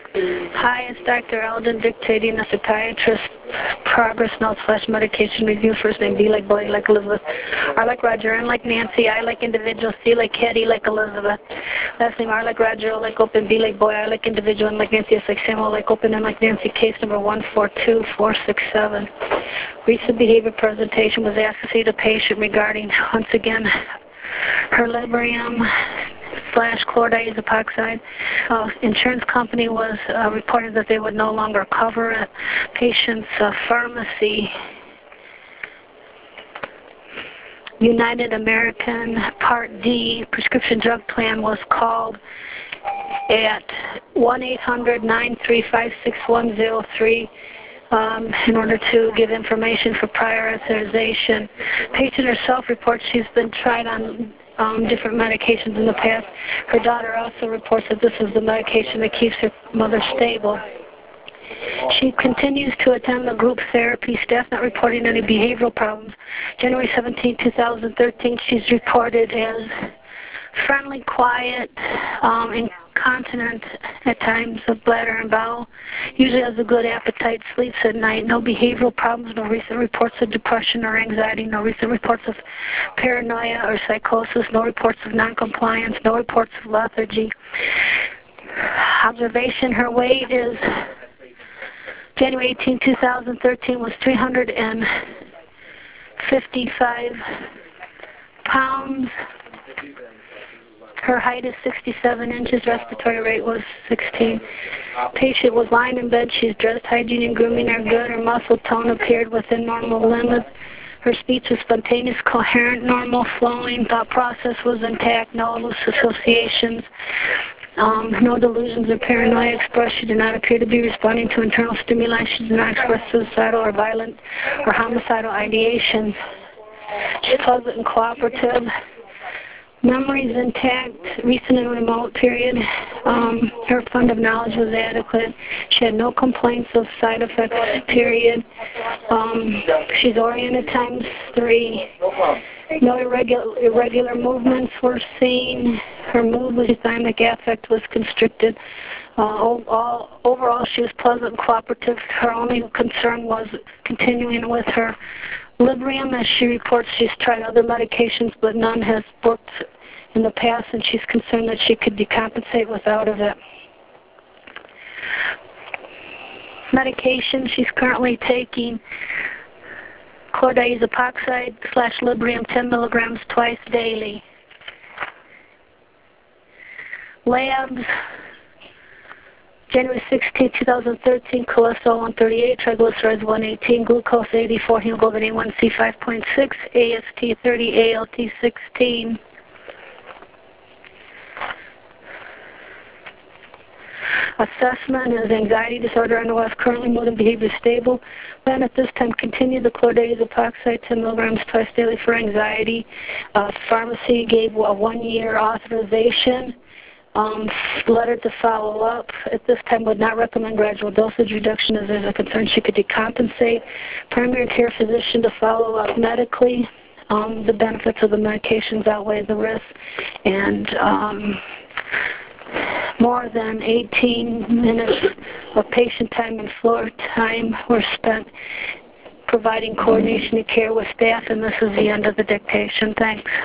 Hi, it's Dr. Eldon dictating a psychiatrist progress notes / medication review. First name B like boy, like Elizabeth. R like Roger, N like Nancy, I like individual, C like Hetty, like Elizabeth. Last name R like Roger, O like open, B like boy, I like individual, N like Nancy, S like Samuel, like open, N like Nancy. Case number 142467. Recent behavior presentation was asked to see the patient regarding, once again, her Librium / chloride epoxide. Insurance company was reporting that they would no longer cover it. Patient's pharmacy, United American Part D prescription drug plan, was called at 1-800-935-6103 in order to give information for prior authorization. Patient herself reports she's been tried on different medications in the past. Her daughter also reports that this is the medication that keeps her mother stable. She continues to attend the group therapy. Staff not reporting any behavioral problems. January 17, 2013, she's reported as friendly, quiet, incontinent at times of bladder and bowel. Usually has a good appetite, sleeps at night. No behavioral problems, no recent reports of depression or anxiety, no recent reports of paranoia or psychosis, no reports of noncompliance, no reports of lethargy. Observation, her weight is January 18, 2013 was 355 pounds. Her height is 67 inches. Respiratory rate was 16. Patient was lying in bed. She's dressed. Hygiene and grooming are good. Her muscle tone appeared within normal limits. Her speech was spontaneous, coherent, normal, flowing. Thought process was intact. No loose associations. No delusions or paranoia expressed. She did not appear to be responding to internal stimuli. She did not express suicidal or violent or homicidal ideations. She's pleasant and cooperative. Memories intact, recent and remote period. Her fund of knowledge was adequate. She had no complaints of side effects, period. She's oriented ×3. No irregular movements were seen. Her mood was thymic affect was constricted. Overall, she was pleasant and cooperative. Her only concern was continuing with her Librium, as she reports she's tried other medications, but none has worked in the past, and she's concerned that she could decompensate without of it. Medication, she's currently taking chloride epoxide / Librium 10 milligrams twice daily. Labs, January 16, 2013, cholesterol 138, triglycerides 118, glucose 84, hemoglobin A1C 5.6, AST 30, ALT 16. Assessment is anxiety disorder, NOS, currently mood and behavior stable. Then at this time continue the chloride epoxide 10 milligrams twice daily for anxiety. Pharmacy gave a 1-year authorization. Letter to follow up. At this time would not recommend gradual dosage reduction as there's a concern she could decompensate. Primary care physician to follow up medically. The benefits of the medications outweigh the risks, and more than 18 minutes of patient time and floor time were spent providing coordination of care with staff, and this is the end of the dictation. Thanks.